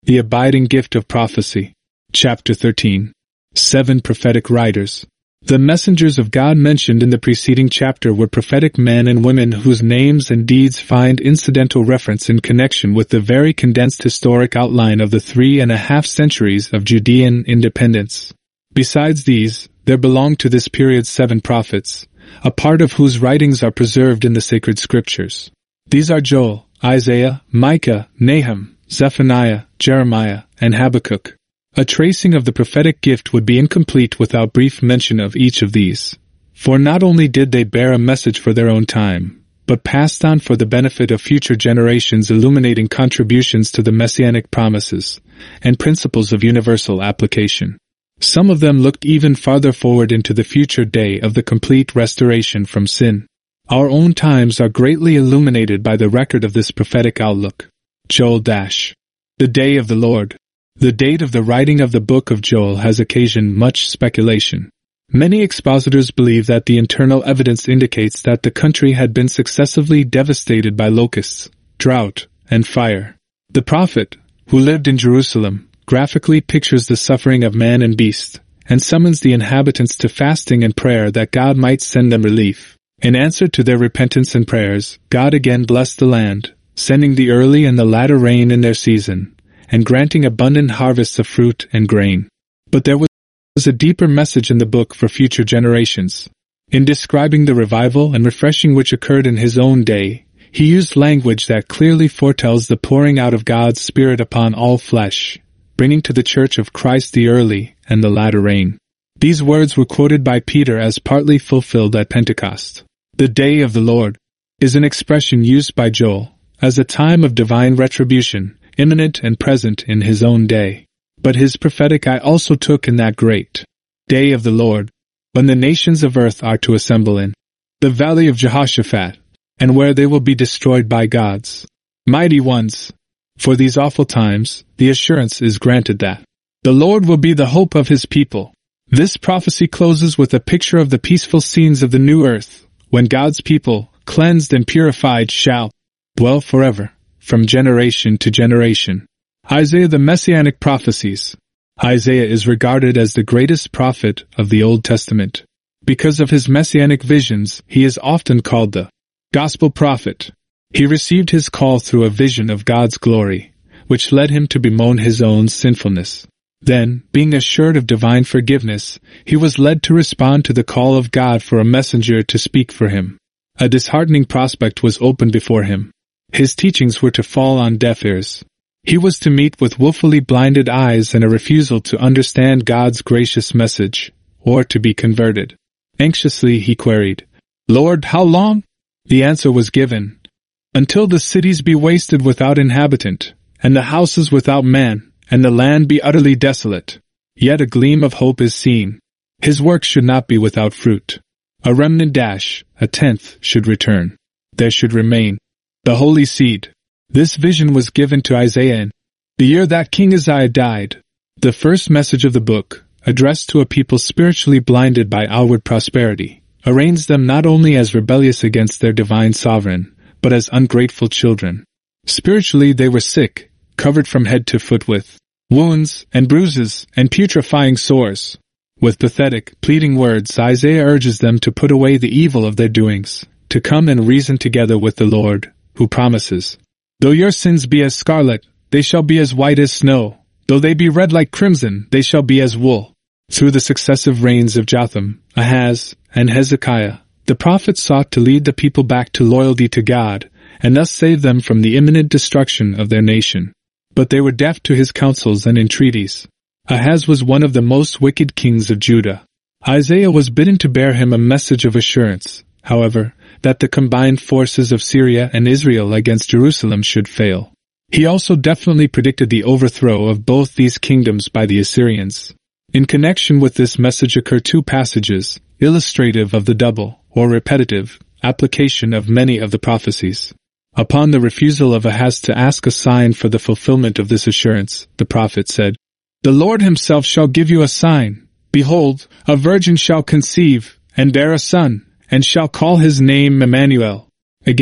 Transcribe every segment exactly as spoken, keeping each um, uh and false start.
The Abiding Gift of Prophecy. Chapter thirteen. Seven Prophetic Writers. The messengers of God mentioned in the preceding chapter were prophetic men and women whose names and deeds find incidental reference in connection with the very condensed historic outline of the three and a half centuries of Judean independence. Besides these, there belong to this period seven prophets, a part of whose writings are preserved in the sacred scriptures. These are Joel, Isaiah, Micah, Nahum, Zephaniah, Jeremiah, and Habakkuk. A tracing of the prophetic gift would be incomplete without brief mention of each of these. For not only did they bear a message for their own time, but passed on for the benefit of future generations, illuminating contributions to the messianic promises and principles of universal application. Some of them looked even farther forward into the future day of the complete restoration from sin. Our own times are greatly illuminated by the record of this prophetic outlook. Joel dash. The Day of the Lord. The date of the writing of the book of Joel has occasioned much speculation. Many expositors believe that the internal evidence indicates that the country had been successively devastated by locusts, drought, and fire. The prophet, who lived in Jerusalem, graphically pictures the suffering of man and beast, and summons the inhabitants to fasting and prayer that God might send them relief. In answer to their repentance and prayers, God again blessed the land, sending the early and the latter rain in their season, and granting abundant harvests of fruit and grain. But there was a deeper message in the book for future generations. In describing the revival and refreshing which occurred in his own day, he used language that clearly foretells the pouring out of God's Spirit upon all flesh, bringing to the Church of Christ the early and the latter rain. These words were quoted by Peter as partly fulfilled at Pentecost. The Day of the Lord is an expression used by Joel as a time of divine retribution, imminent and present in his own day. But his prophetic eye also took in that great day of the Lord, when the nations of earth are to assemble in the valley of Jehoshaphat, and where they will be destroyed by God's mighty ones. For these awful times, the assurance is granted that the Lord will be the hope of his people. This prophecy closes with a picture of the peaceful scenes of the new earth, when God's people, cleansed and purified, shall dwell forever, from generation to generation. Isaiah. The Messianic Prophecies. Isaiah is regarded as the greatest prophet of the Old Testament. Because of his messianic visions, he is often called the Gospel Prophet. He received his call through a vision of God's glory, which led him to bemoan his own sinfulness. Then, being assured of divine forgiveness, he was led to respond to the call of God for a messenger to speak for him. A disheartening prospect was opened before him. His teachings were to fall on deaf ears. He was to meet with woefully blinded eyes and a refusal to understand God's gracious message, or to be converted. Anxiously he queried, "Lord, how long?" The answer was given, "Until the cities be wasted without inhabitant, and the houses without man, and the land be utterly desolate. Yet a gleam of hope is seen. His work should not be without fruit. A remnant dash, a tenth, should return. There should remain the holy seed." This vision was given to Isaiah in the year that King Uzziah died. The first message of the book, addressed to a people spiritually blinded by outward prosperity, arraigns them not only as rebellious against their divine sovereign, but as ungrateful children. Spiritually they were sick, covered from head to foot with wounds and bruises and putrefying sores. With pathetic, pleading words, Isaiah urges them to put away the evil of their doings, to come and reason together with the Lord, who promises, "Though your sins be as scarlet, they shall be as white as snow. Though they be red like crimson, they shall be as wool." Through the successive reigns of Jotham, Ahaz, and Hezekiah, the prophet sought to lead the people back to loyalty to God, and thus save them from the imminent destruction of their nation. But they were deaf to his counsels and entreaties. Ahaz was one of the most wicked kings of Judah. Isaiah was bidden to bear him a message of assurance, however, that the combined forces of Syria and Israel against Jerusalem should fail. He also definitely predicted the overthrow of both these kingdoms by the Assyrians. In connection with this message occur two passages, illustrative of the double, or repetitive, application of many of the prophecies. Upon the refusal of Ahaz to ask a sign for the fulfillment of this assurance, the prophet said, "The Lord himself shall give you a sign. Behold, a virgin shall conceive, and bear a son, and shall call his name Emmanuel." Again,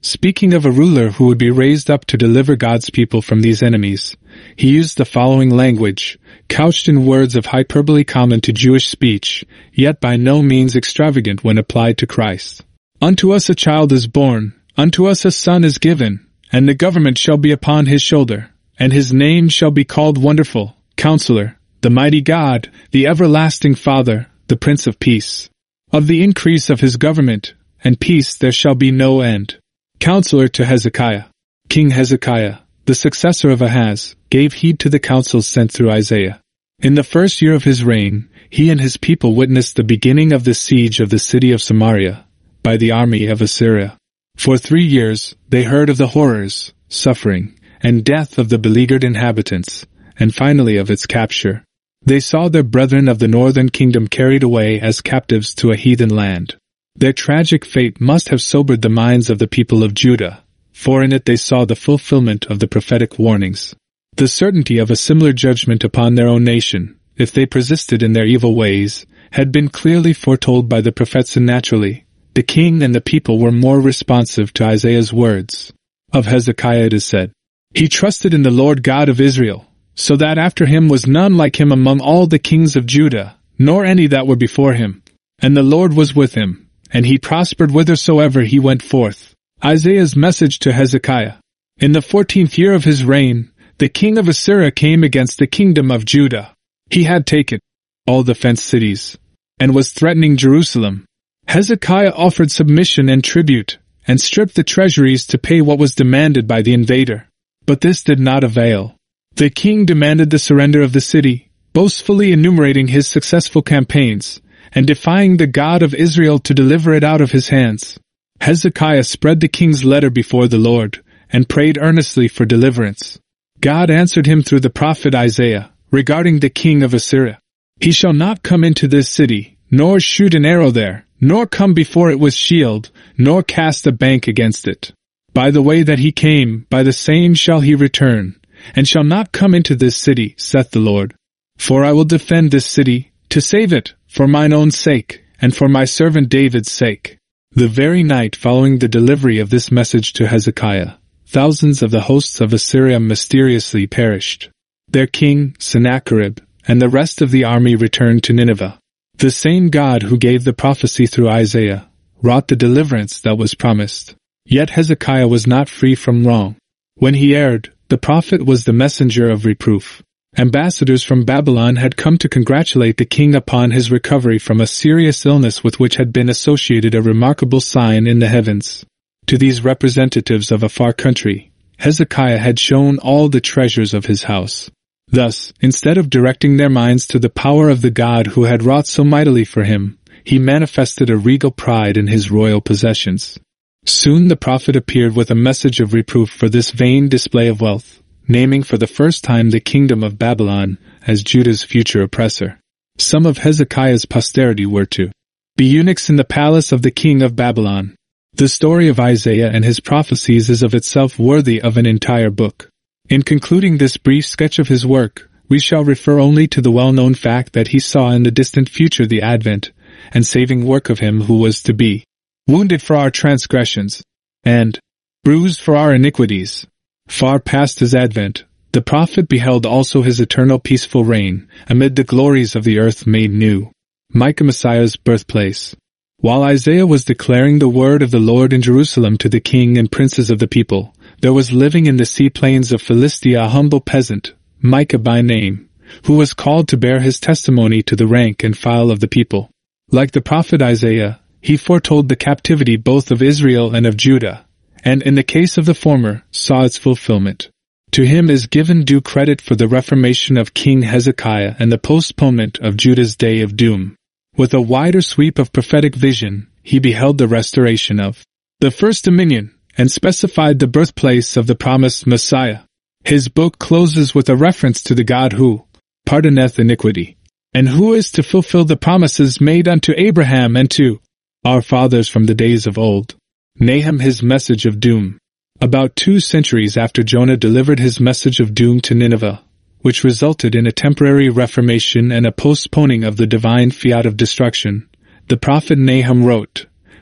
Speaking of a ruler who would be raised up to deliver God's people from these enemies, he used the following language, couched in words of hyperbole common to Jewish speech, yet by no means extravagant when applied to Christ. Unto us a child is born, unto us a son is given, and the government shall be upon his shoulder, and his name shall be called Wonderful, Counselor, the Mighty God, the Everlasting Father, the Prince of Peace. Of the increase of his government and peace there shall be no end. Counselor to Hezekiah. King Hezekiah, the successor of Ahaz, gave heed to the counsels sent through Isaiah. In the first year of his reign, he and his people witnessed the beginning of the siege of the city of Samaria by the army of Assyria. For three years they heard of the horrors, suffering, and death of the beleaguered inhabitants, and finally of its capture. They saw their brethren of the northern kingdom carried away as captives to a heathen land. Their tragic fate must have sobered the minds of the people of Judah, for in it they saw the fulfillment of the prophetic warnings. The certainty of a similar judgment upon their own nation, if they persisted in their evil ways, had been clearly foretold by the prophets, and naturally, the king and the people were more responsive to Isaiah's words. Of Hezekiah it is said, "He trusted in the Lord God of Israel, so that after him was none like him among all the kings of Judah, nor any that were before him. And the Lord was with him, and he prospered whithersoever he went forth." Isaiah's message to Hezekiah. In the fourteenth year of his reign, the king of Assyria came against the kingdom of Judah. He had taken all the fenced cities, and was threatening Jerusalem. Hezekiah offered submission and tribute, and stripped the treasuries to pay what was demanded by the invader. But this did not avail. The king demanded the surrender of the city, boastfully enumerating his successful campaigns, and defying the God of Israel to deliver it out of his hands. Hezekiah spread the king's letter before the Lord, and prayed earnestly for deliverance. God answered him through the prophet Isaiah, regarding the king of Assyria. "He shall not come into this city, nor shoot an arrow there, nor come before it with shield, nor cast a bank against it. By the way that he came, by the same shall he return, and shall not come into this city, saith the Lord. For I will defend this city, to save it, for mine own sake, and for my servant David's sake." The very night following the delivery of this message to Hezekiah, thousands of the hosts of Assyria mysteriously perished. Their king, Sennacherib, and the rest of the army returned to Nineveh. The same God who gave the prophecy through Isaiah wrought the deliverance that was promised. Yet Hezekiah was not free from wrong. When he erred, the prophet was the messenger of reproof. Ambassadors from Babylon had come to congratulate the king upon his recovery from a serious illness with which had been associated a remarkable sign in the heavens. To these representatives of a far country, Hezekiah had shown all the treasures of his house. Thus, instead of directing their minds to the power of the God who had wrought so mightily for him, he manifested a regal pride in his royal possessions. Soon the prophet appeared with a message of reproof for this vain display of wealth, naming for the first time the kingdom of Babylon as Judah's future oppressor. Some of Hezekiah's posterity were to be eunuchs in the palace of the king of Babylon. The story of Isaiah and his prophecies is of itself worthy of an entire book. In concluding this brief sketch of his work, we shall refer only to the well-known fact that he saw in the distant future the advent and saving work of him who was to be wounded for our transgressions and bruised for our iniquities. Far past his advent, the prophet beheld also his eternal peaceful reign amid the glories of the earth made new. Micah, Messiah's birthplace. While Isaiah was declaring the word of the Lord in Jerusalem to the king and princes of the people, there was living in the sea plains of Philistia a humble peasant, Micah by name, who was called to bear his testimony to the rank and file of the people. Like the prophet Isaiah, he foretold the captivity both of Israel and of Judah, and in the case of the former, saw its fulfillment. To him is given due credit for the reformation of King Hezekiah and the postponement of Judah's day of doom. With a wider sweep of prophetic vision, he beheld the restoration of the first dominion, and specified the birthplace of the promised Messiah. His book closes with a reference to the God who pardoneth iniquity, and who is to fulfill the promises made unto Abraham and to our fathers from the days of old. Nahum, his message of doom. About two centuries after Jonah delivered his message of doom to Nineveh, which resulted in a temporary reformation and a postponing of the divine fiat of destruction, the prophet Nahum wrote,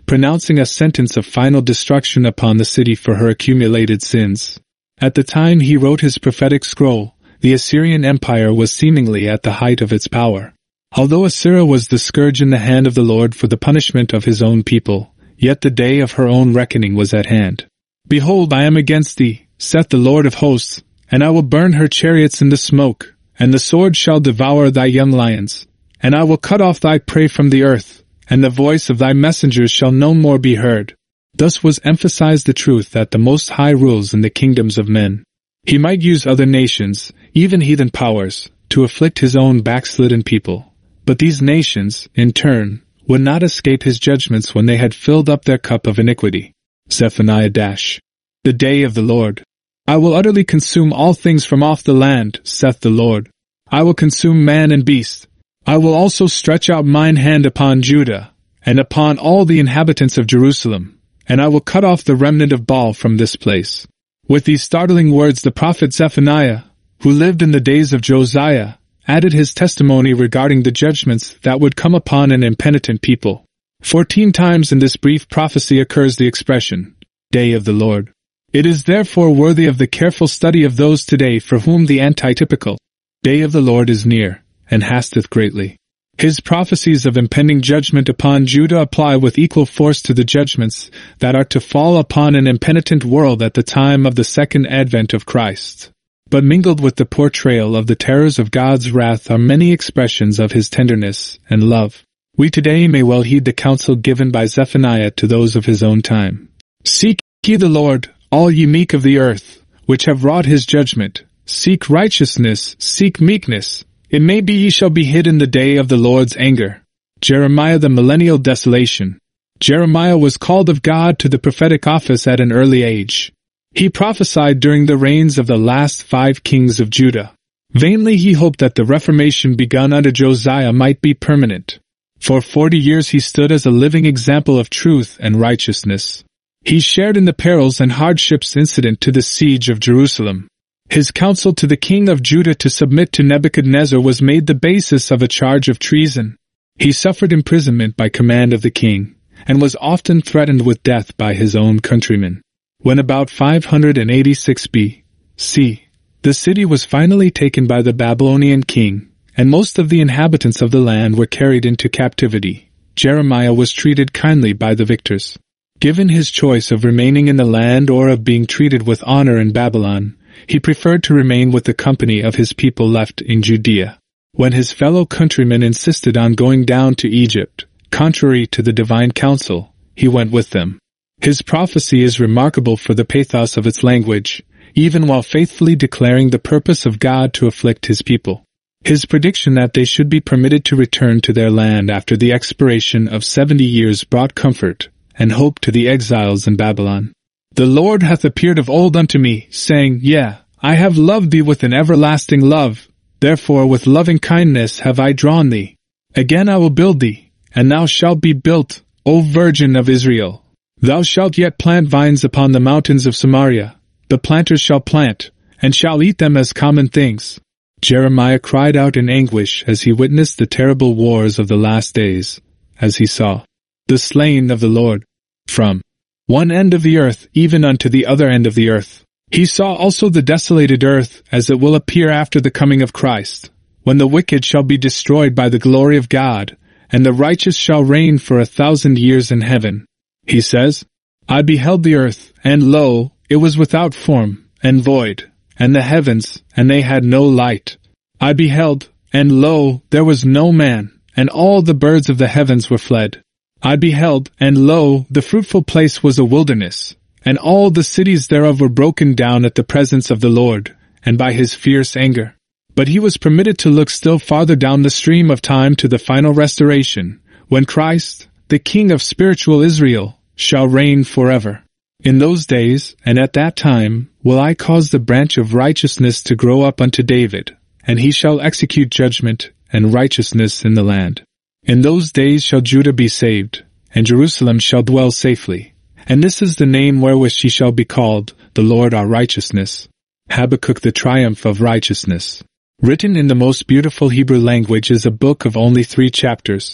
pronouncing a sentence of final destruction upon the city for her accumulated sins. At the time he wrote his prophetic scroll, the Assyrian Empire was seemingly at the height of its power. Although Assyria was the scourge in the hand of the Lord for the punishment of his own people, yet the day of her own reckoning was at hand. Behold, I am against thee, saith the Lord of hosts, and I will burn her chariots in the smoke, and the sword shall devour thy young lions, and I will cut off thy prey from the earth, and the voice of thy messengers shall no more be heard. Thus was emphasized the truth that the Most High rules in the kingdoms of men. He might use other nations, even heathen powers, to afflict his own backslidden people. But these nations, in turn, would not escape his judgments when they had filled up their cup of iniquity. Zephaniah dash. The day of the Lord. I will utterly consume all things from off the land, saith the Lord. I will consume man and beast. I will also stretch out mine hand upon Judah, and upon all the inhabitants of Jerusalem, and I will cut off the remnant of Baal from this place. With these startling words the prophet Zephaniah, who lived in the days of Josiah, added his testimony regarding the judgments that would come upon an impenitent people. Fourteen times in this brief prophecy occurs the expression, Day of the Lord. It is therefore worthy of the careful study of those today for whom the antitypical Day of the Lord is near, and hasteth greatly. His prophecies of impending judgment upon Judah apply with equal force to the judgments that are to fall upon an impenitent world at the time of the second advent of Christ. But mingled with the portrayal of the terrors of God's wrath are many expressions of his tenderness and love. We today may well heed the counsel given by Zephaniah to those of his own time. Seek ye the Lord, all ye meek of the earth, which have wrought his judgment. Seek righteousness, seek meekness. It may be ye shall be hid in the day of the Lord's anger. Jeremiah the millennial desolation. Jeremiah was called of God to the prophetic office at an early age. He prophesied during the reigns of the last five kings of Judah. Vainly he hoped that the reformation begun under Josiah might be permanent. For forty years he stood as a living example of truth and righteousness. He shared in the perils and hardships incident to the siege of Jerusalem. His counsel to the king of Judah to submit to Nebuchadnezzar was made the basis of a charge of treason. He suffered imprisonment by command of the king, and was often threatened with death by his own countrymen. When about five hundred eighty-six B C, the city was finally taken by the Babylonian king, and most of the inhabitants of the land were carried into captivity, Jeremiah was treated kindly by the victors. Given his choice of remaining in the land or of being treated with honor in Babylon, he preferred to remain with the company of his people left in Judea. When his fellow countrymen insisted on going down to Egypt, contrary to the divine counsel, he went with them. His prophecy is remarkable for the pathos of its language, even while faithfully declaring the purpose of God to afflict his people. His prediction that they should be permitted to return to their land after the expiration of seventy years brought comfort and hope to the exiles in Babylon. The Lord hath appeared of old unto me, saying, Yea, I have loved thee with an everlasting love, therefore with loving kindness have I drawn thee. Again I will build thee, and thou shalt be built, O Virgin of Israel. Thou shalt yet plant vines upon the mountains of Samaria. The planters shall plant, and shall eat them as common things. Jeremiah cried out in anguish as he witnessed the terrible wars of the last days, as he saw the slain of the Lord, from one end of the earth even unto the other end of the earth. He saw also the desolated earth as it will appear after the coming of Christ, when the wicked shall be destroyed by the glory of God, and the righteous shall reign for a thousand years in heaven. He says, I beheld the earth, and lo, it was without form, and void, and the heavens, and they had no light. I beheld, and lo, there was no man, and all the birds of the heavens were fled. I beheld, and lo, the fruitful place was a wilderness, and all the cities thereof were broken down at the presence of the Lord, and by his fierce anger. But he was permitted to look still farther down the stream of time to the final restoration, when Christ, the King of spiritual Israel, shall reign forever. In those days, and at that time, will I cause the branch of righteousness to grow up unto David, and he shall execute judgment and righteousness in the land. In those days shall Judah be saved, and Jerusalem shall dwell safely. And this is the name wherewith she shall be called, the Lord our righteousness. Habakkuk, the triumph of righteousness. Written in the most beautiful Hebrew language is a book of only three chapters.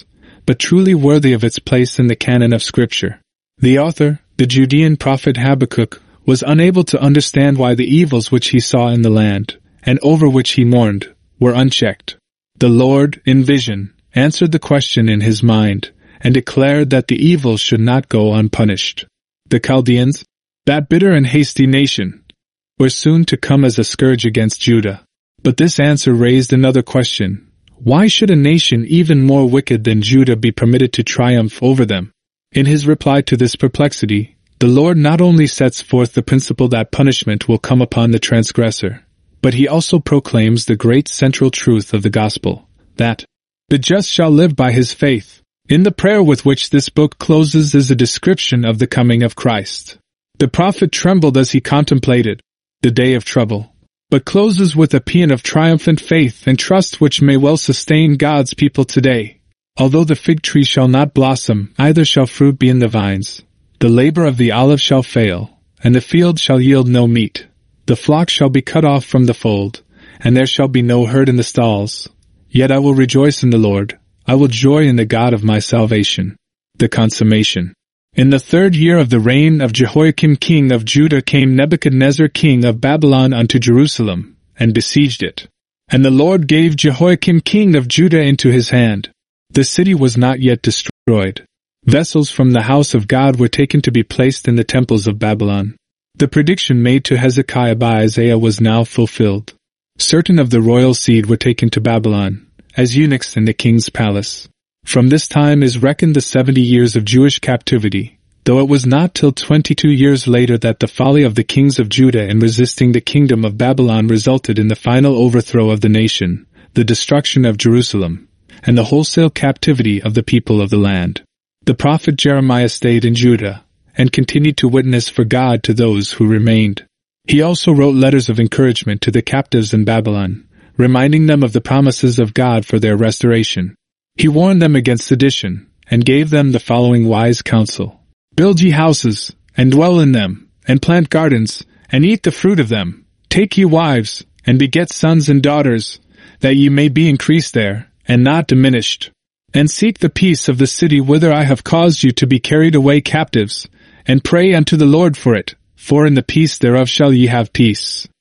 but truly worthy of its place in the canon of Scripture. The author, the Judean prophet Habakkuk, was unable to understand why the evils which he saw in the land, and over which he mourned, were unchecked. The Lord, in vision, answered the question in his mind, and declared that the evil should not go unpunished. The Chaldeans, that bitter and hasty nation, were soon to come as a scourge against Judah. But this answer raised another question. Why should a nation even more wicked than Judah be permitted to triumph over them? In his reply to this perplexity, the Lord not only sets forth the principle that punishment will come upon the transgressor, but he also proclaims the great central truth of the gospel, that the just shall live by his faith. In the prayer with which this book closes is a description of the coming of Christ. The prophet trembled as he contemplated the day of trouble, but closes with a paean of triumphant faith and trust which may well sustain God's people today. Although the fig tree shall not blossom, neither shall fruit be in the vines. The labor of the olive shall fail, and the field shall yield no meat. The flock shall be cut off from the fold, and there shall be no herd in the stalls. Yet I will rejoice in the Lord, I will joy in the God of my salvation. The consummation. In the third year of the reign of Jehoiakim king of Judah came Nebuchadnezzar king of Babylon unto Jerusalem, and besieged it. And the Lord gave Jehoiakim king of Judah into his hand. The city was not yet destroyed. Vessels from the house of God were taken to be placed in the temples of Babylon. The prediction made to Hezekiah by Isaiah was now fulfilled. Certain of the royal seed were taken to Babylon, as eunuchs in the king's palace. From this time is reckoned the seventy years of Jewish captivity, though it was not till twenty-two years later that the folly of the kings of Judah in resisting the kingdom of Babylon resulted in the final overthrow of the nation, the destruction of Jerusalem, and the wholesale captivity of the people of the land. The prophet Jeremiah stayed in Judah, and continued to witness for God to those who remained. He also wrote letters of encouragement to the captives in Babylon, reminding them of the promises of God for their restoration. He warned them against sedition, and gave them the following wise counsel. Build ye houses, and dwell in them, and plant gardens, and eat the fruit of them. Take ye wives, and beget sons and daughters, that ye may be increased there, and not diminished. And seek the peace of the city whither I have caused you to be carried away captives, and pray unto the Lord for it, for in the peace thereof shall ye have peace.